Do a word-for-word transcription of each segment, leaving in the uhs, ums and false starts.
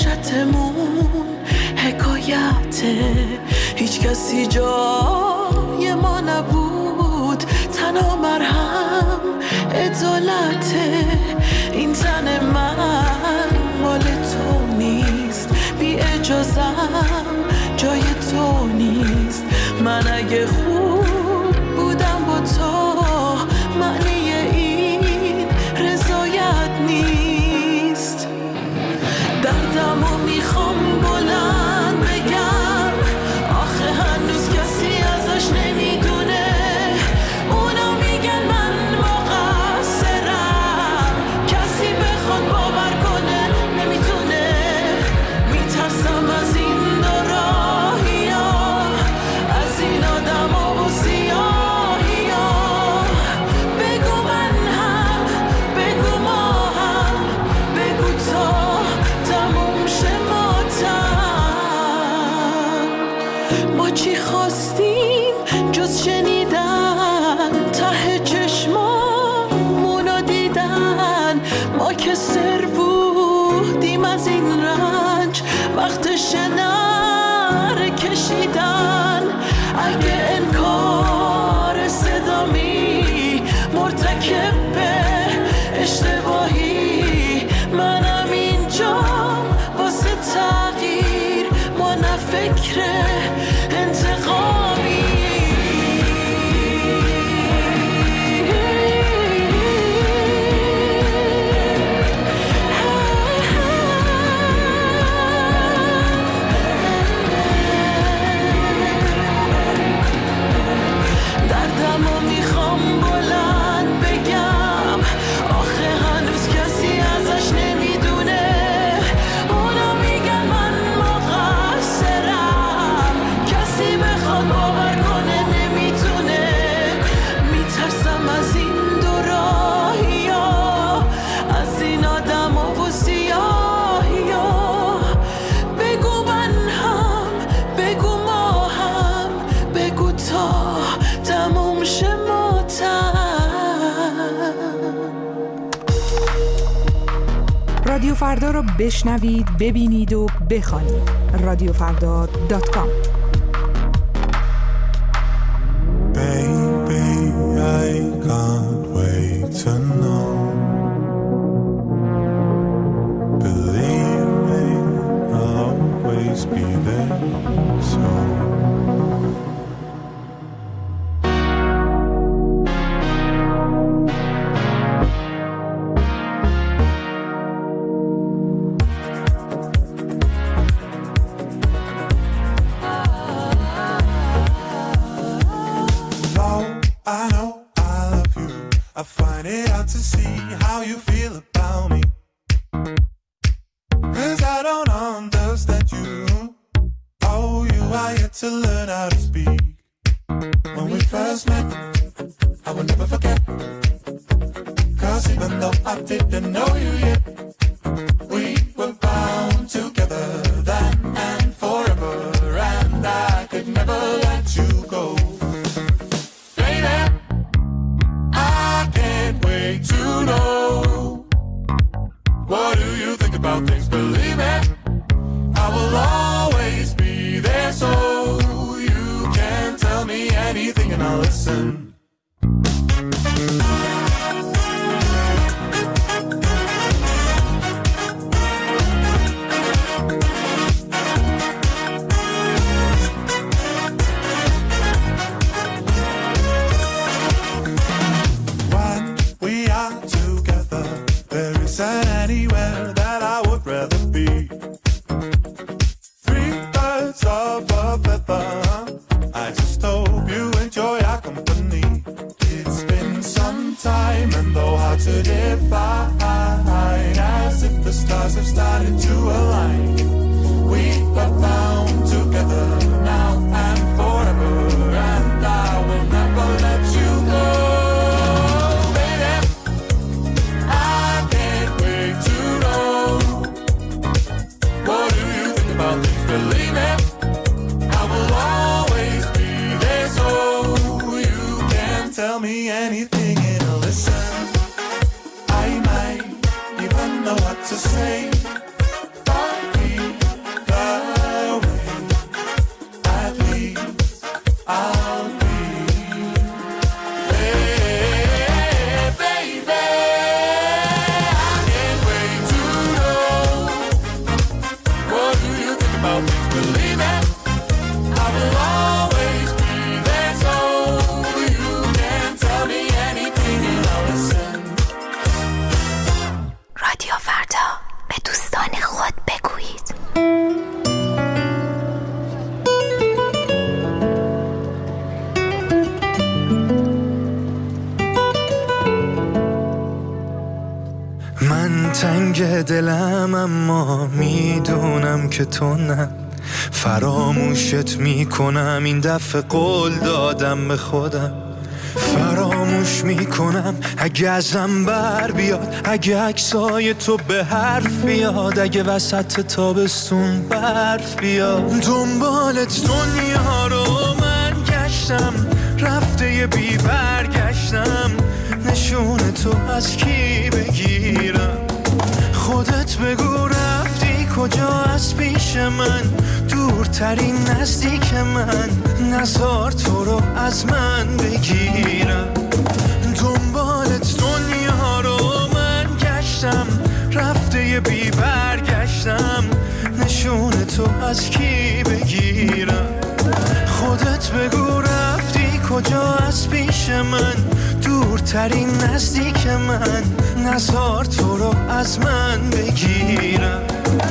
وحشتمون حکایته، هیچ کسی جای ما نبود، تنها مرهم عدالته. این تن من مال تو نیست، بی اجازم جای تو نیست. من اگه خوب بودم با تو، معنی این رضایت نیست. دردمو میخوام بلند بگم، آخه هنوز کسی ازش نمیدونه. اونا میگن من مقصرم، کسی بخواد باور کنه نمیتونه. میترسم از این دو راهی ها، از این آدم ها و سیاهی ها. بگو من هم، بگو ما هم، بگو تا تموم شه ماتم. ما چی خواستیم جز شنیدن، ته چشمامونو دیدن. ما که سر بودیم از این رنج، وقتش نره کشیدن. اگه انکار صدامی مرتکب به اشتباهی، منم اینجام واسه تغییر، ما نه فکر انتقامی. دردمو میخوام بلند بگم، آخه هنوز کسی ازش نمیدونه. اونا میگن من مقصرم، کسی بخواد باور کنه نمیتونه. میترسم از این دو راهی ها، از این آدم ها و سیاهی ها. بگو من هم، بگو ما هم، بگو تا تموم شه ماتم. رادیو فردا رو بشنوید، ببینید و بخوانید. رادیو فردا دات کام. Baby, I can't wait to know. Believe me, I'll always be there. So I know I love you. I find it hard to see how you feel about me, 'cause I don't understand you. Oh, you are yet to learn how to speak. When we first met, I will never forget, 'cause even though I didn't know you yet, we were bound together then and forever, and I could never let you go. To know, what do you think about things? Believe it, I will always be there, so you can tell me anything and I'll listen. Anywhere that I would rather be. Three birds of a feather, I just hope you enjoy our company. about things, believe it. I will always be there, so you can tell me anything and I'll listen. رادیو فردا، به دوستان خود بگویید. من تنگ دلم اما میدونم که تو نه، فراموشت میکنم این دفعه قول دادم به خودم، فراموش میکنم اگه ازم بر بیاد، اگه عکسای تو به حرف بیاد، اگه وسط تابستون برف بیاد. دنبالت دنیا رو من گشتم، رفته یه بی برگشتم، نشون تو از کی بگیرم؟ خودت بگو رفتی کجا از پیش من، دورترین نزدیک من، نزار تو رو از من بگیرم. دنبالت دنیا رو من گشتم، رفته یه بی برگشتم، نشون تو از کی بگیرم؟ خودت بگو رفتی کجا از پیش من، دورترین نزدیک من، نزار تو رو از من بگیرم.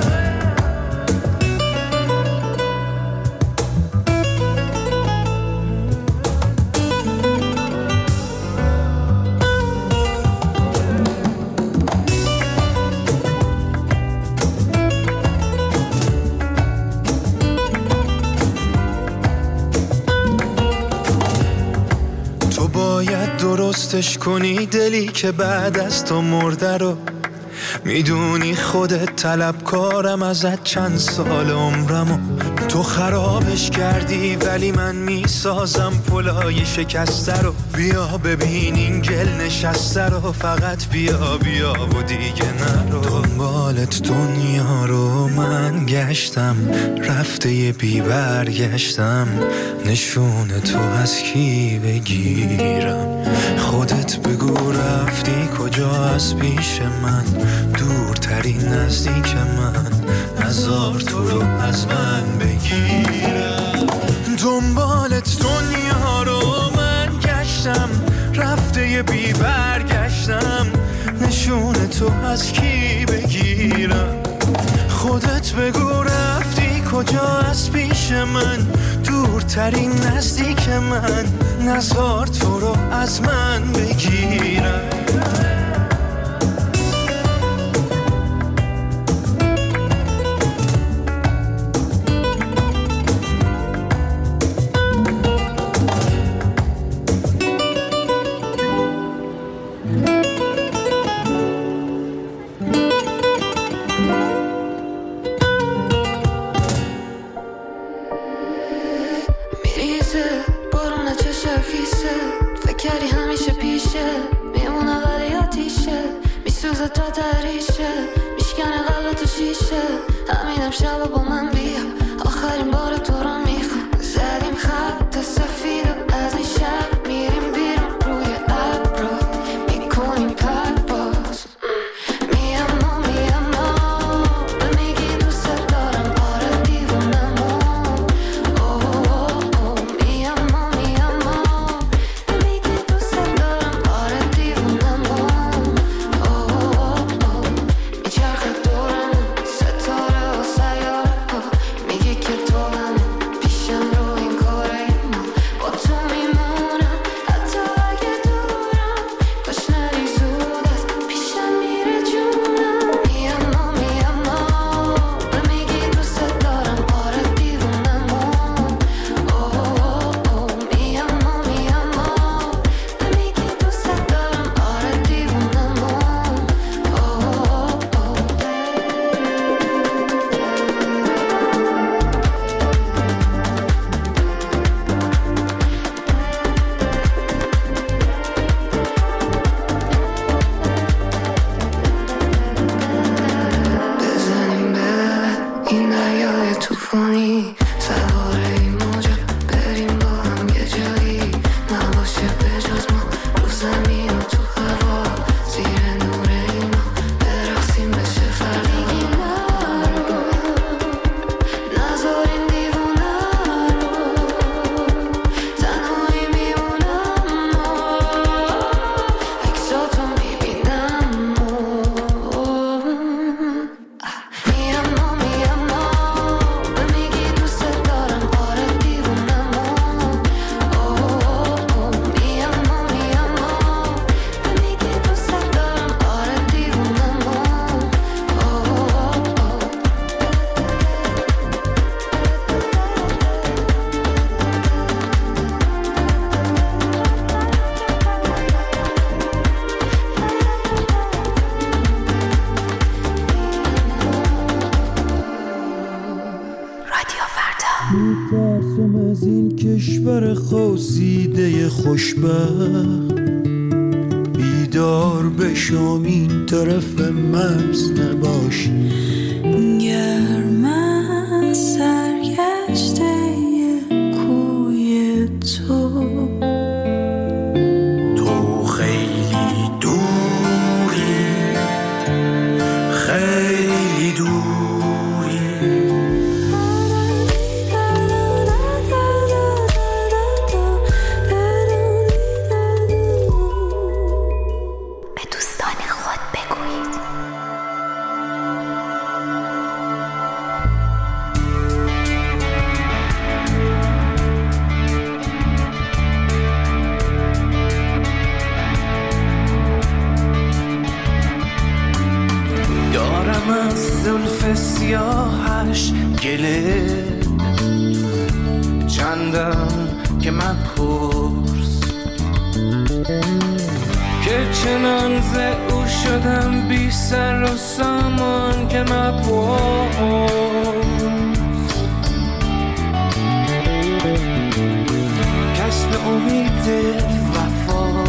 درستش کنی دلی که بعد از تو مرده رو، میدونی خودت طلبکارم ازت چند سال عمرمو، تو خرابش کردی ولی من میسازم پلای شکسته رو. بیا ببین این گل نشسته رو، فقط بیا بیا و دیگه نرو. دنبالت دنیا رو من گشتم، رفته یه بی برگشتم، نشون تو از کی بگیرم؟ خودت بگو رفتی کجا از پیش من، دورترین نزدیک من، نزار تو رو از من بگیرم. دنبالت دنیا رو من گشتم، رفته یه بی برگشتم، نشون تو از کی بگیرم؟ خودت بگو رفتی کجا از پیش من، دورترین نزدیک من، نزار تو رو از من بگیرم. رادیو فردا. میترسم از این کشور خواسیده خوشبخت، بیدار بشم این طرف مرز نباشی. گرم از سرگشته کوی تو، تو خیلی دوری، خیلی دوری. به دوستان خود بگویید. دارم از زلف سیاهش گله، چندم که من پرس که چنان ز او شدم بی سر و سامان که من پرس. کسب امید وفا،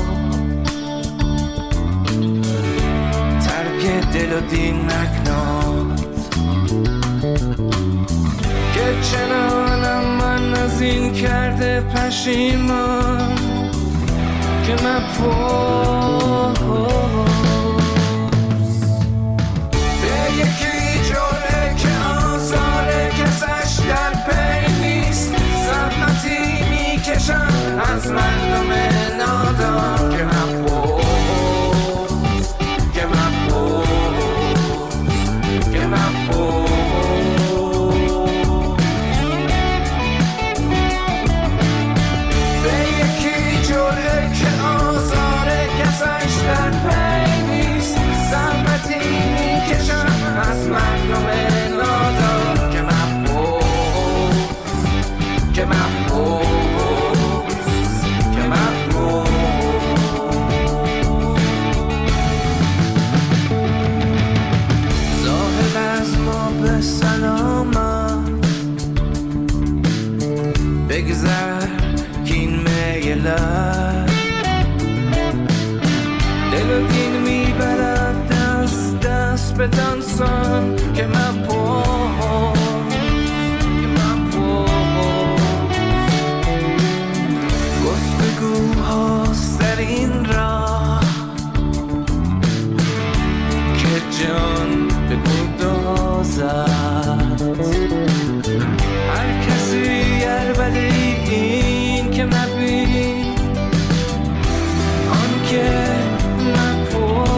ترک دل و دین نکناد، که چنانم من از این کرده پشیمان که من پرس. به یکی جوره که آزار کسش در پی نیست، زحمتی میکشم از مردم نادان که من پرس، که من پرس، که من پرس. به یکی جوره که آزار کسش در پی نیست، زحمتی میکشم از مردم نادان که من پرس، که من پرس، که من پرس. زاهد از ما به سلامت بگذر کین میلت، دل و دین میبرد دست دست به دانسان که من پرس، که من پرس. گفتگوهاست در این راه که جان به گدازد، هر کسی عربده این که مبین آن که مپرس.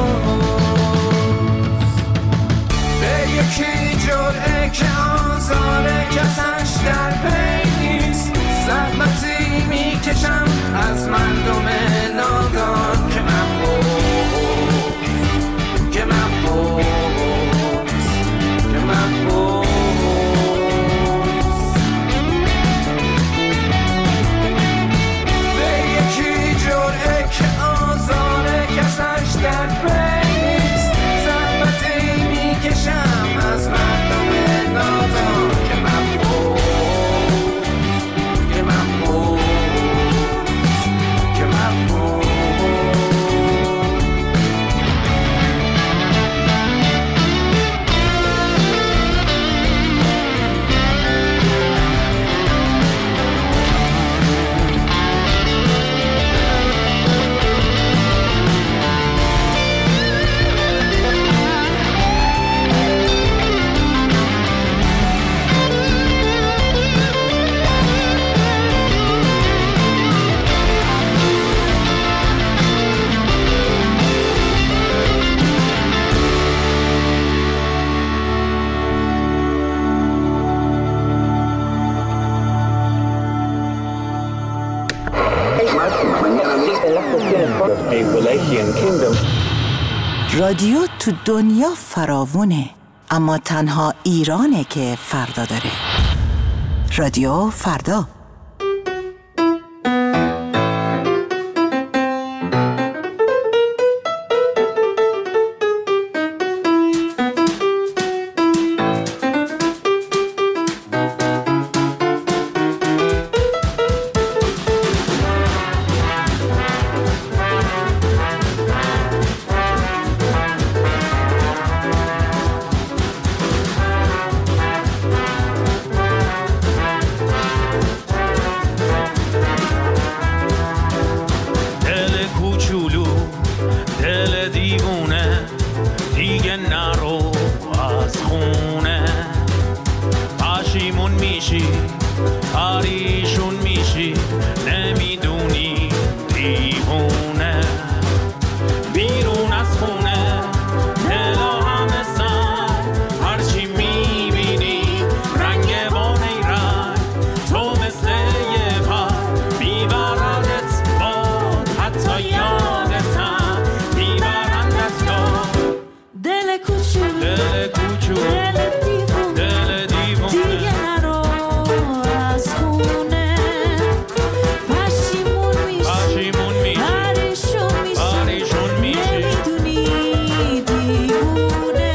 به یکی جرعه که آزار کسش در پی نیست، زحمتی میکشم از مردم نادان که مپرس، که مپرس، که مپرس. در پیست زحمتی میکشم از مردم نادان که من پرس، که من پرس، که من پرس. رادیو تو دنیا فراوونه، اما تنها ایرانه که فردا داره. رادیو فردا. پشیمون میشی پریشون میشی نمیدونی دیوونه بیرون از خونه دلا همه سر هرچی میبینی رنگ بانه رنگ تو مثل یه پر میبردت باد حتی یادتم میبرندت یاد دل کوچولو دل کوچولو دل دیوونه دل دیوونه دیگه نرو از خونه پشیمون میشی پشیمون میشی پریشون میشی پریشون میشی نمیدونی دیوونه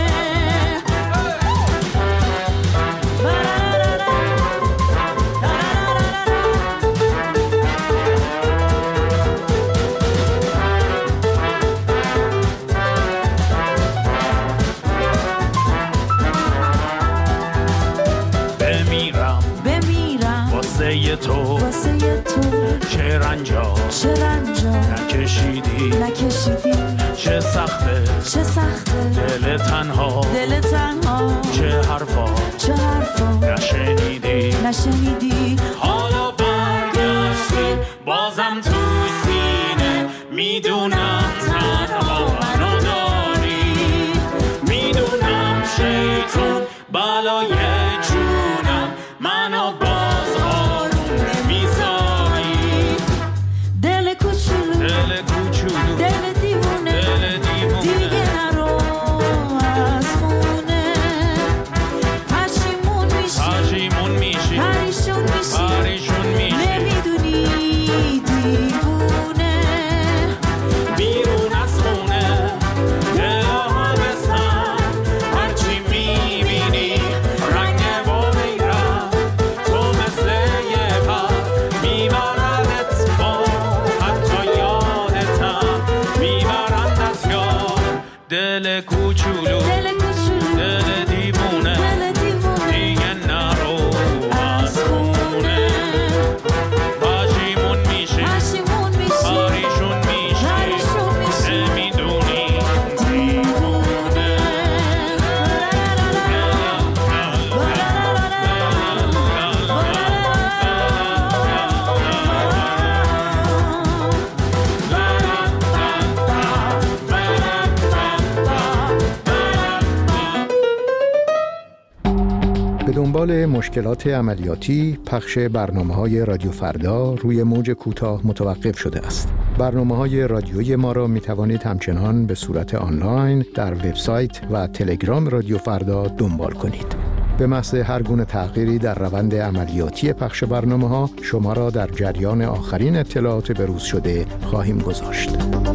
بمیرم بمیرم واسه تو واسه تو چه رنجا چه رنجا نکشیدی نکشیدی چه سخته چه سخته دل تنها دل تنها چه حرفا چه حرفا نشنیدی نشنیدی حالا برگشتی بازم تو سینه میدونم تنها منو داری میدونم شیطون بلای جونم منو باز آروم نمیذاری دل کوچولو دل کوچولو دل دیوونه دل دیوونه دیگه نرو از خونه پشیمون میشی پشیمون میشی پریشون میشی پریشون میشی نمیدونی دیوونه بیرون از خونه دلا همه سر هرچی میبینی رنگ باری رنگ تو مثل یه پر میبردت باد حتی یادتم میبرندت یاد دل کوچولو دل کوچولو دل دیوونه دل دیوونه دیگه نرو از خونه پشیمون میشی پشیمون میشی پریشون میشی پریشون میشی نمیدونی دیوونه به دنبال مشکلات عملیاتی، پخش برنامه‌های رادیو فردا روی موج کوتاه متوقف شده است. برنامه‌های رادیویی ما را می‌توانید همچنان به صورت آنلاین در وبسایت و تلگرام رادیو فردا دنبال کنید. به محض هر گونه تغییری در روند عملیاتی پخش برنامه‌ها شما را در جریان آخرین اطلاعات بروز شده خواهیم گذاشت.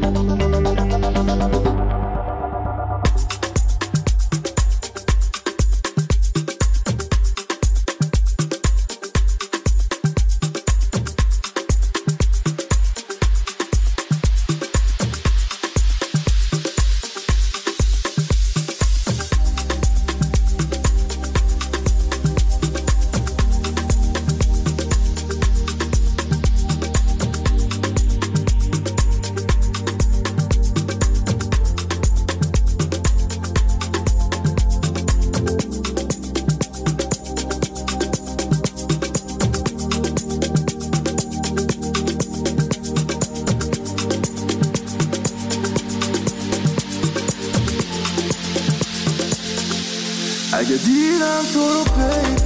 اگه دیدم تو رو پیپ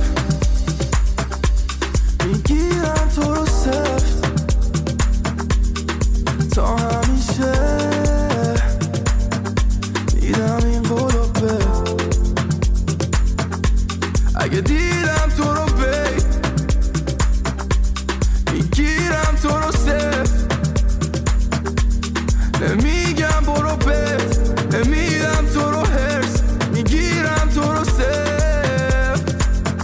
میگیرم تو رو سفت تا همیشه دیدم این قلوبه اگه دیدم تو رو پیپ میگیرم تو رو سفت نمیگم برو بت نمیدم تو رو هرس میگیرم تو رو سفت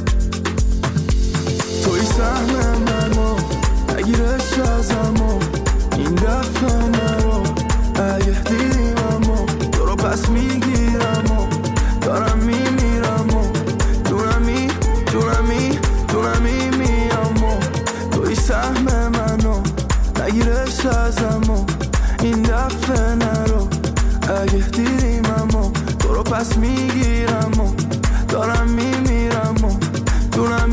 توی سهم منو نگیرش ازمو این دفعه نرو اگه دیدیم امو تو رو پس میگیرم و دارم میمیرم و دونمی دونمی دونمی میام و توی سهم منو نگیرش ازمو این دفعه نرو اگه دیدیم امو تو رو پس میگیرم و دارم میمیرم و دونم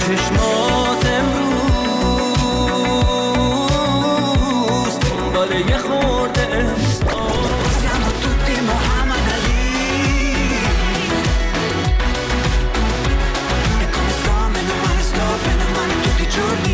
چشمات امروز دنبال یه خورده احساس. Siamo tutti Muhammad Ali e come sto meno male sto bene male tutti i giorni.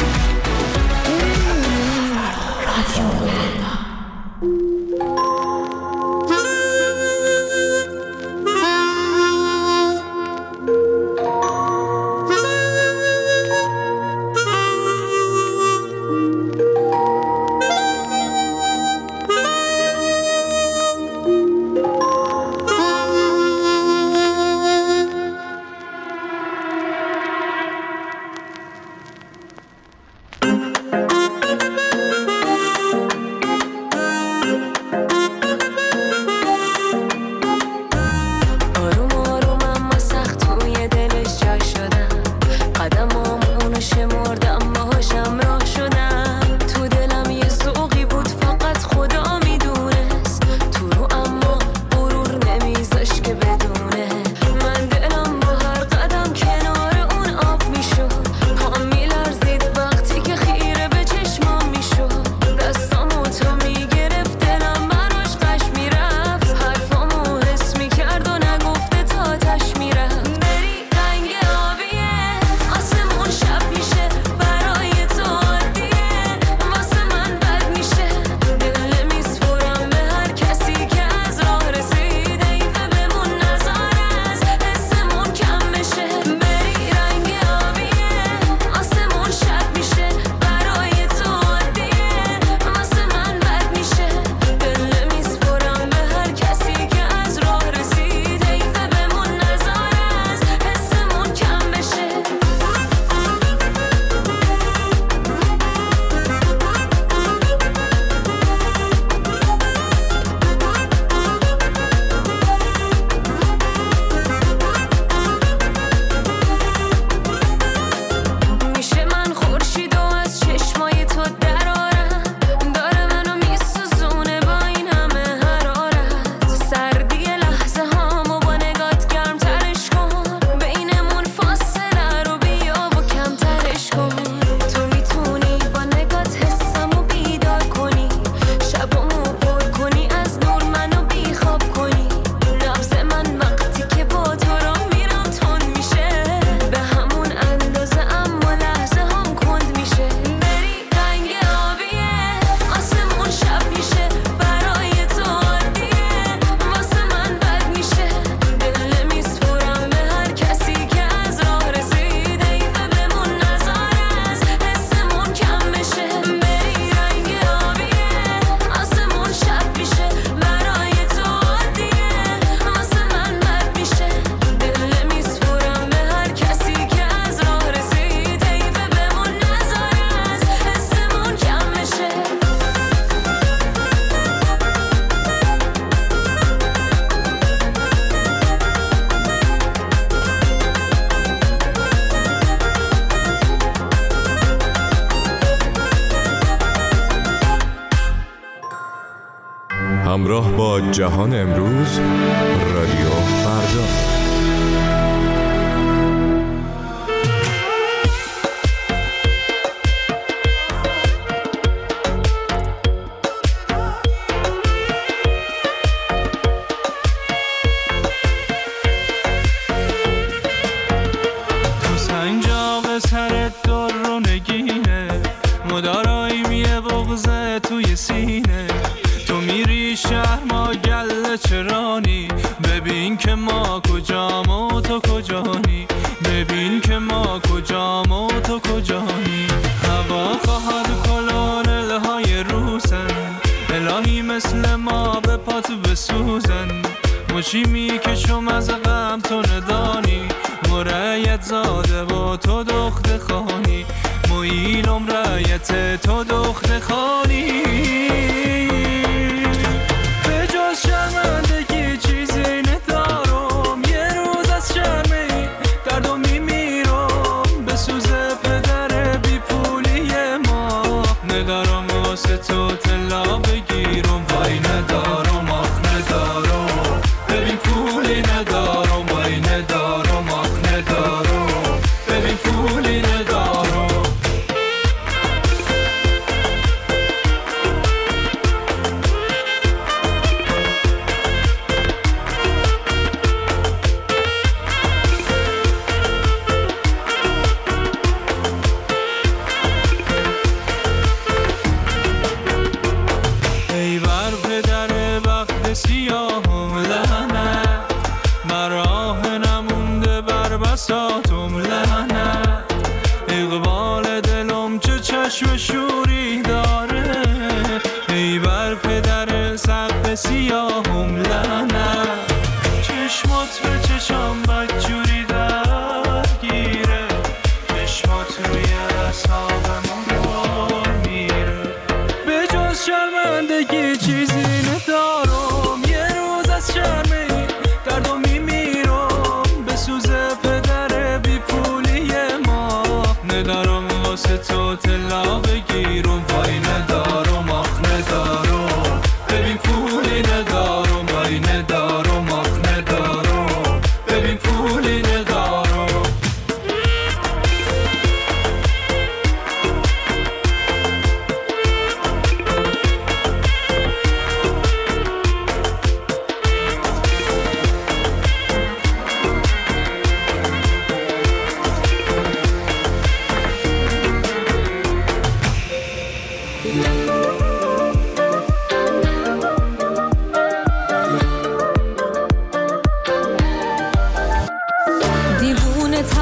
همراه با جهان امروز، رادیو فردا. تو سنجاق سرت در رو نگینه، مدارایی میه بغزه توی سینه. تو میری شهر ما گله چرانی، ببین که ما کجام و تو کجانی. ببین که ما کجام و تو کجانی. هوا خواهد کلونلهای روسن، الهی مثل ما به پات بسوزن. مچی میکشم از غم تو ندانی، مرایت زاده و تو دخت خانی. مویلم رایت تو دخت خانی. به جز شرمندگی چیزی ندارم، یه روز از شرمی دردو میمیرم. به سوزه پدر بی پولی ما، ندارم واسه تو طلا بگیرم. وای ندارم آخ ندارم، ببین پولی ندارم. وای ندارم آخ ندارم، ببین پولی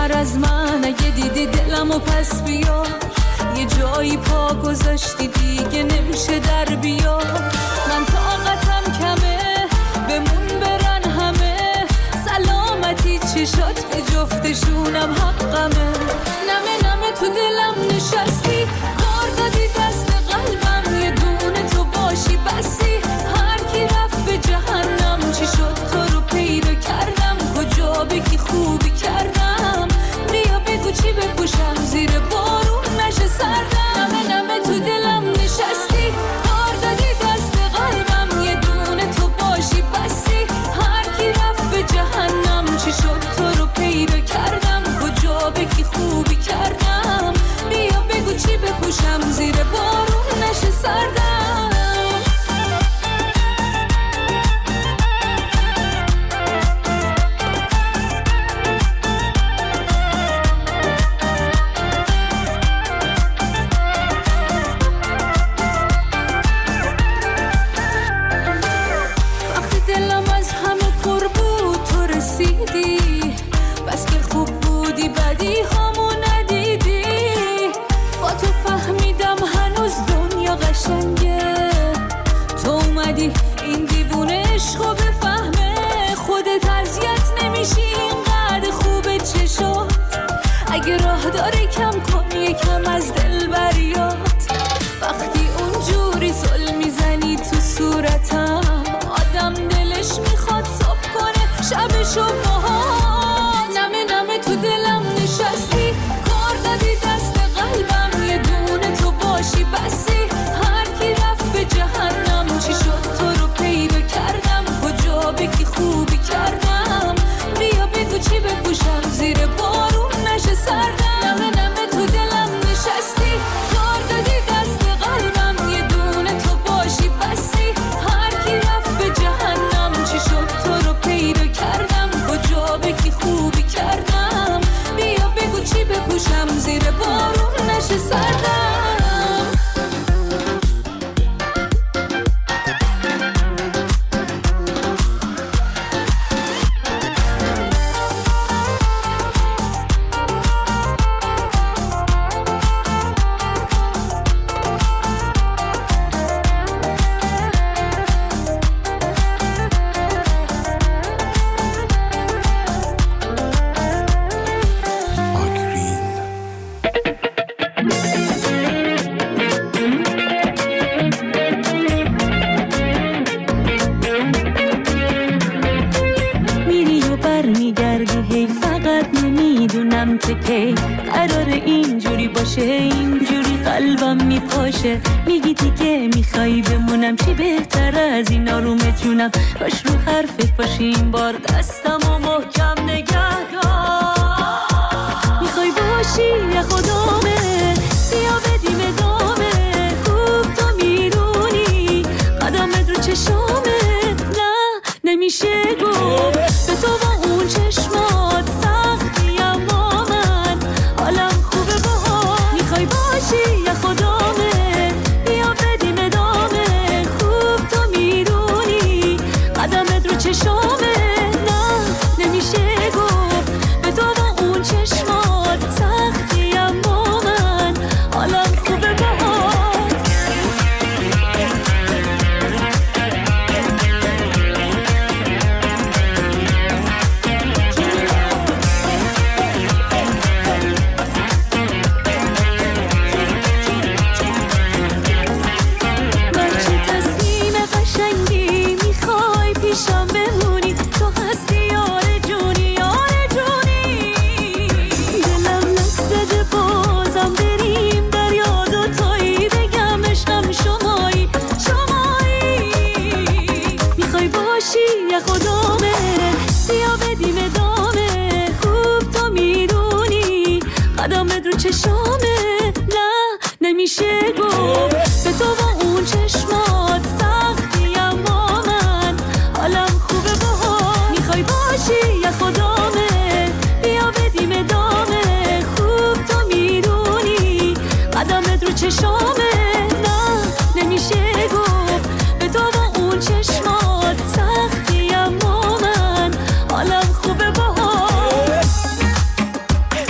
بهتر از من اگه دیدی دلمو پس بیار، یه جایی پا گذاشتی دیگه نمیشه در بیار. من طاقتم کمه بمون برن همه، سلامتی چشات به جفتشونم حقمه. نمه نمه تو دلم نشستی، کار دادی دست قلبم، یه دونه تو باشی بسی. هر کی رفت به جهنم چی شد تو رو پیدا کردم، کجا بگی خوبی کردم. بیا بگو چی بپوشم زیر بارون نشه سردم. نمه نمه تو دلم نشستی، کار دادی دست قلبم، یه دونه تو باشی بسی. هر کی رفت به جهنم چی شد تو رو پیدا کردم، کجا بگی خوبی کردم. بیا بگو چی بپوشم زیر بارون نشه سردم. بس که خوب بودی بدی همو ندیدی، با تو فهمیدم هنوز دنیا قشنگه. تو اومدی این دیوونه عشقو بفهمه، خودت اذیت نمیشی اینقدر خوبه چشات. اگه راه داره کم کن یکم از دل بریات، وقتی اونجوری زل میزنی تو صورتم، آدم دلش میخواد صبح کنه شبشو باهات. نمه نمه تو دلم نشستی، کار دادی دست قلبم، یه دونه تو باشی بسی. هر کی رفت به جهنم چی شد تو رو پیدا کردم، کجا بگی خوبی کردم. بیا بگو چی بپوشم زیر بارون نشه سردم. نمه نمه تو دلم نشستی، کار دادی دست قلبم، یه دونه تو باشی بسی. هر کی رفت به جهنم چی شد تو رو پیدا کردم، کجا بگی خوبی کردم. بیا بگو چی بپوشم زیر بارون نشه سردم. قرار اینجوری باشه، اینجوری قلبم میپاشه. میگی دیگه میخوای بمونم، چی بهتر از این آروم جونم. باش رو حرفت باشی این بار دستم و محکم نگه دار. میخوای باشی یا خدامه، بیا بدیم ادامه. خوب تو میدونی قدمت رو چشامه، نه نمیشه گفت به تو با اون چشمات سختی. اما من حالم خوبه با میخوای باشی یا خدامه، بیا بدیم ادامه. خوب تو میدونی قدمت رو چشامه، نه نمیشه گفت به تو با اون چشمات سختی. اما من حالم خوبه با چشامه، نه نمیشه گفت به تو با اون چشمات سختی. اما من حالم خوبه با میخوای باشی یا خدامه، بیا بدیم ادامه. خوب تو میدونی قدمت رو چشامه، نه نمیشه گفت به تو با اون چشمات سختی. اما من حالم خوبه با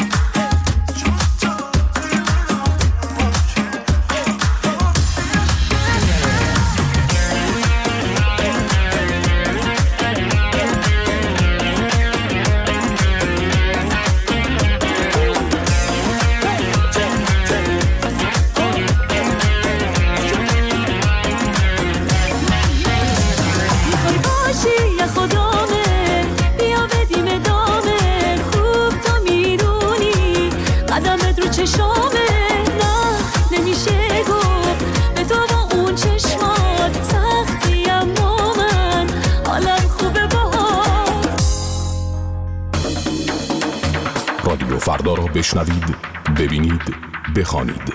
رادیو فردا را بشنوید، ببینید، بخوانید.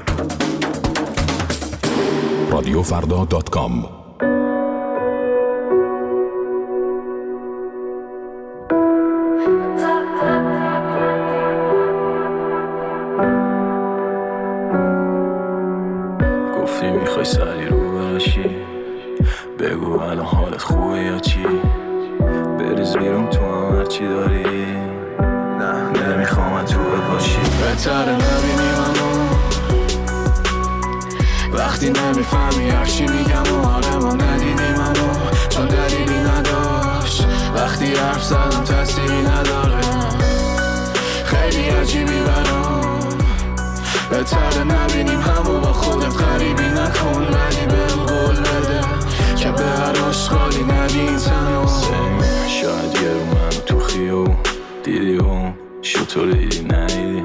رادیو فردا دات کام. گفتی میخوای سری رو برشی، بگو الان حالت خوبه یا چی؟ بریز بیرون تو هم هرچی داری، نه نمیخوام تو باشی. بهتره نبینیم اما وقتی نمیفهمی هرچی میگم و حال ما ندیدیم اما چون دلیلی نداشت. وقتی حرف زدم تأثیری نداره، خیلی عجیبی برام. بهتره نبینیم همو با خودت غریبی نکن، ولی بهم قول بده که به هر آشغالی ندی این تنو. شاید یه رو منو تو خیو دیدی و شطور دیدی ندیدی.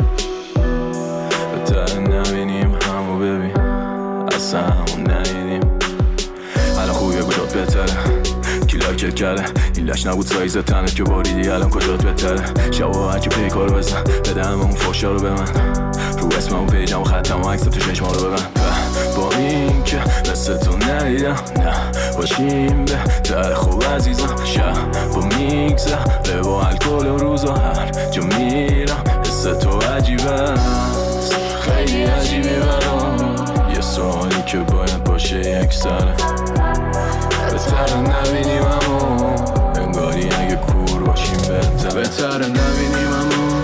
بهتره نبینیم همو ببین اصلا همون ندیدیم. الان خوبیه کجات بهتره کلار کل کرده، این لش نبود سایز تنت که باریدی الان کجات بهتره. شبا هرکی پیکار بزن بده همه اون فاشا رو به من، رو اسم اون پیجم و ختم و عکسم تو چشما رو ببن. با این که مثل تو ندیدم نه باشیم بهتر خوب عزیزم. شب با میگذر به با الکل و روزا هر جا میرم حس تو عجیبه است، خیلی عجیبی برام. یه سوالی که باید باشه یک سره، بهتره نبینیم اما انگاری اگه کور باشیم بهتره. بهتره نبینیم اما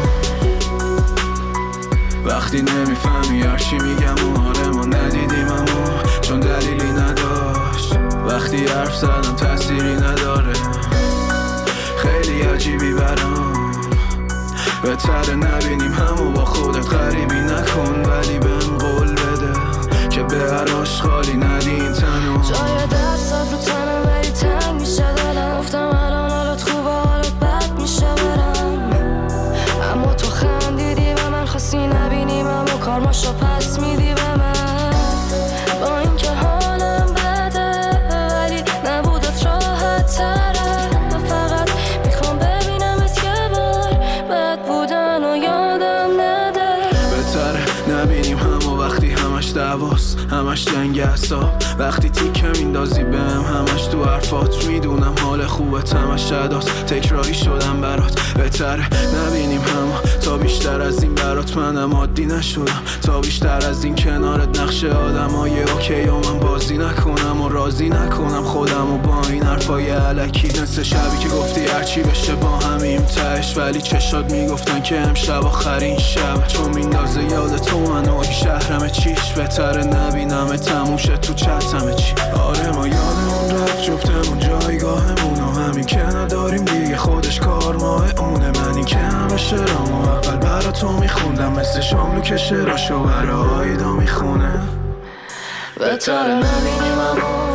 وقتی نمیفهمی هرچی میگم و حال ما ندیدیم اما چون دلیلی نداشت. وقتی حرف زدم تأثیری نداره، خیلی عجیبی برام. بهتره نبینیم همو با خودت غریبی نکن، ولی بهم قول بده که به هر آشغالی ندی این تنو. جای دستات رو تنم ولی تنگ میشه دلم، گفتم الان حالت خوبه حالت بد میشه برم، اما تو خندیدی و من خواستی نبینیم اما کارماشو پس میدی به من. با اینکه حالم بده ولی نبودت راحت تره، من فقط میخوام ببینمت یه بار بد بودن و یادم نده. بهتره نبینیم همو وقتی همش دعواست همش جنگ اعصاب، وقتی تیکه میندازی بهم همش تو حرفات. میدونم حال خوبت همش اداست، تکراری شدم برات. بهتره نبینیم همو تا بیشتر از این برات منم عادی نشدم، تا بیشتر از این کنارت نقش آدمای اوکی و من بازی نکنم و راضی نکنم خودم و با این حرفای علکی. مثل شبی که گفتی هرچی بشه با همیم تهش، ولی چشات میگفتن که امشب آخرین شب، چون میندازه یاد تو منو این شهرم چیش. بهتره نبینم تموشه تو چتم چی. آره ما یادمون رفت جفتمون جایگاهمون و همین که نداریم دیگه خودش کار ماه اونه. من این که همه شرامو اول برا تو میخوندم مثل شاملو که شراشو برا آیدا میخونه. بهتره نبینیم اما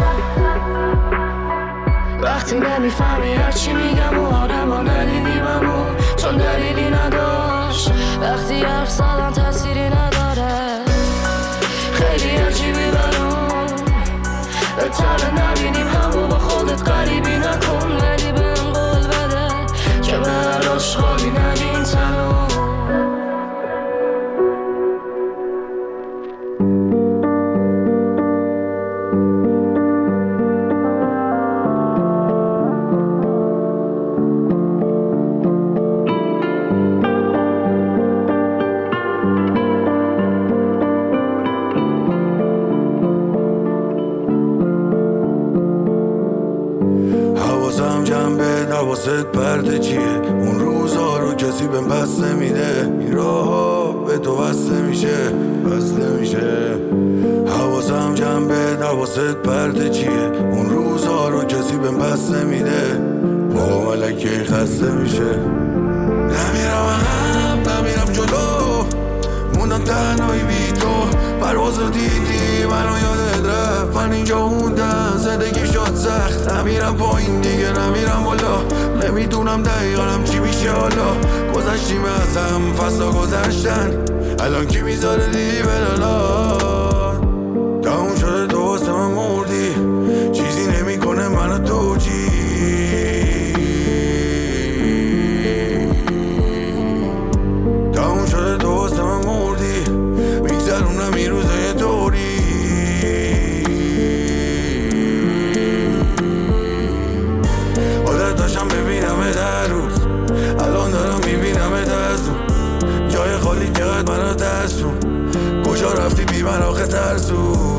وقتی نمیفهمی هرچی میگم و آره ما ندیدیم اما چون دلیلی نداشت. وقتی حرف زدم تأثیری نداره، خیلی عجیبی برام. بهتره نبینیم همو با خودت غریبی نکن، ولی بهم قول بده که به هر آشغالی ندی این تنو. حواست پرده چیه؟ اون روزا رو کسی بهم پس نمیده، این راها به تو بسته میشه بسته میشه. حواسم جنبه حواست پرده چیه؟ اون روزا رو کسی بهم پس نمیده، با ملکه خسته میشه. نمیرم عقب نمیرم جلو، موندم تنهایی بی تو. پرواز رو دیدی منو یادت رفت، من اینجا موندم زندگی شد سخت. نمیرم پایین دیگه نمیرم بالا، نمیدونم دقیقا چی میشه حالا. گذشتیم از هم فصلا گذشتن، الان کی میذاره دیدی بلالات. تموم شده تو واسه من مردی، چیزی نمیکنه منو تو چی. فقط منو ترسون کجا رفتی بی من آخه ترسون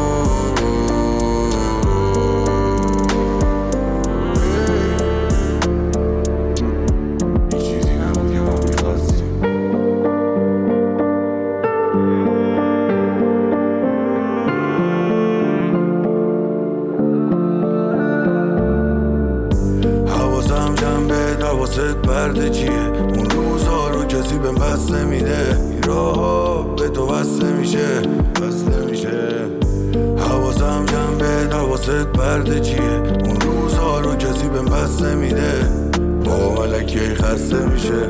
برده چیه اون روزا رو کسی بهم پس نمیده این راها به تو بس نمیشه بس نمیشه حواسم جنبه حواست برده چیه اون روزا رو کسی بهم پس نمیده با ملکی خسته میشه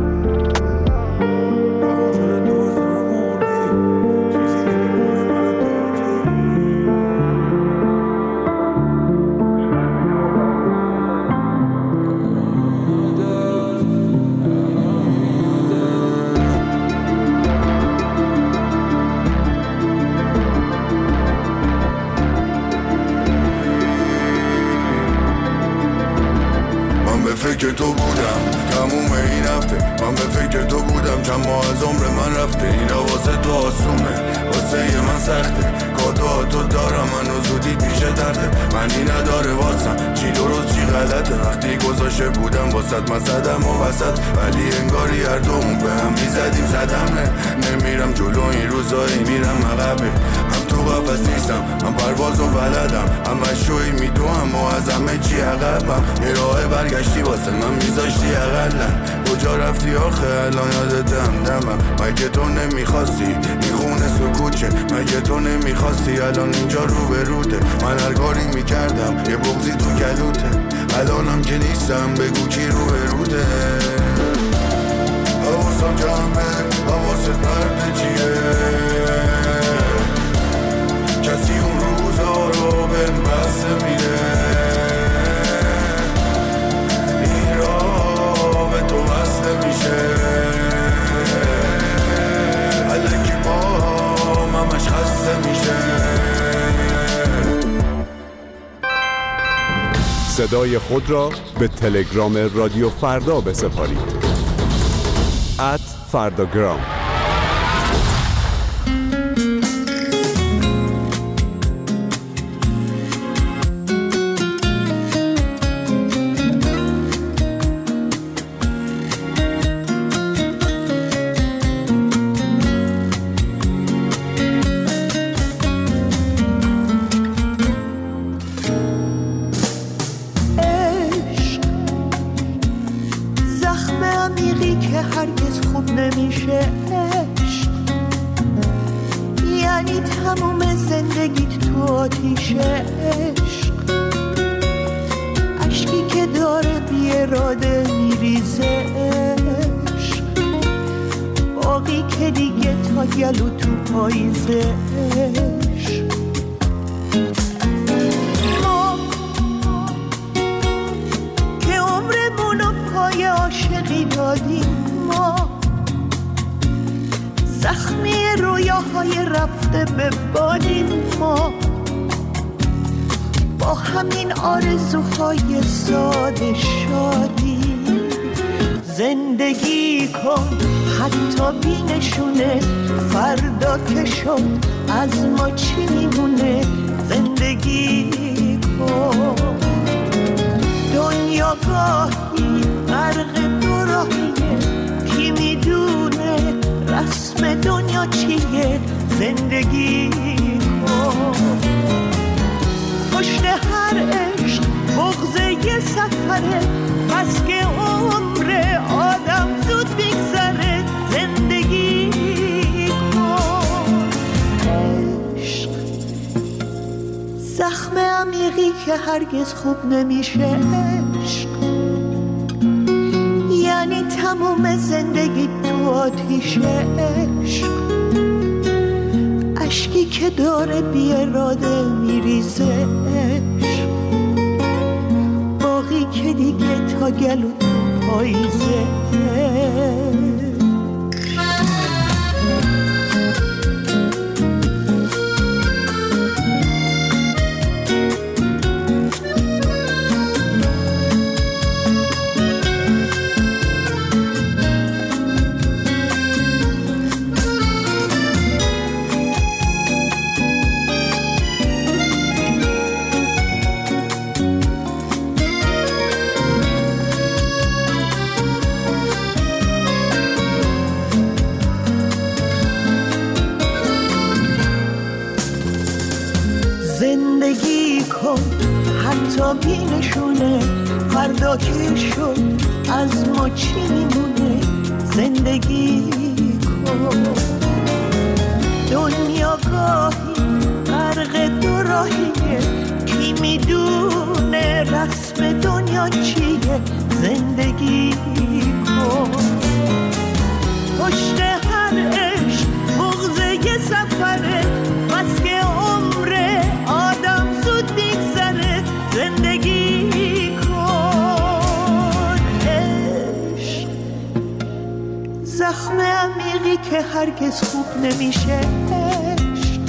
فکر تو بودم تموم این هفته من به فکر تو بودم چند ماه از عمر من رفته اینا واسه تو آسونه واسه من سخته کادوها تو دارم من زودی پیش درده منی نداره واسم چی درست چی غلطه وقتی گذاشته بودم واسط من صدم و وسط ولی انگاری هر دومون به هم میزدیم صدم نه نمیرم جلو این روزایی میرم عقبه هم تو قفص نیستم من پرواز و بلدم همه شوی میدوهم و از همه چی عقبم یه راه برگشتی واسه من میذاشتی اقلن کجا رفتی آخه الان یادتم دمم مگه تو نمیخواستی این خونه سکوچه مگه تو نمیخواستی الان اینجا رو به روته من هر کاری میکردم یه بغضی تو گلوته الانم که نیستم بگو کی رو به روته حواسم جمعه حواست برده چیه کسی اون روزا رو بهم بسته میده این را به تو بسته میشه الکی پام همش خسته میشه صدای خود را به تلگرام رادیو فردا بسپارید ات فرداگرام. از ما چی میمونه زندگی کن دنیا گاهی غرق دو راهیه کی میدونه رسم دنیا چیه زندگی کن پشت هر عشق بغض یه سفره بس که عمر آدم زود بگذره زندگی زخم عمیقی که هرگز خوب نمیشه عشق یعنی تموم زندگی تو آتیش عشق اشکی که داره بی اراده میریزه عشق باقی که دیگه تا گلو تو پاییزه بی نشونه فردا که شد از ما چی میمونه زندگی کن دنیا گاهی غرق دو راهیه کی میدونه رسم دنیا چیه زندگی کن پشت هر عشق بغض یه سفره بس که عمر آدم زود میگذره زندگی کن عشق زخم عمیقی که هرگز خوب نمیشه عشق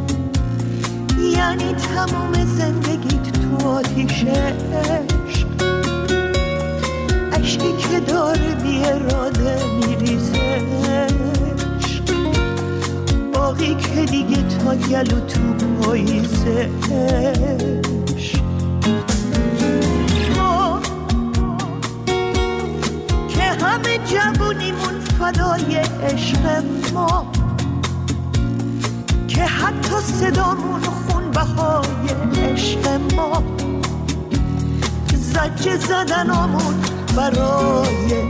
یعنی تمام زندگیت تو آتیشه عشق عشقی که داره بی اراده میریزه عشق باقی که دیگه تا گلو تو پاییزه عشق ما که همه جوونیمون فدای عشق ما که حتی صدامون خون بهای عشق ما زجه زدنامون برای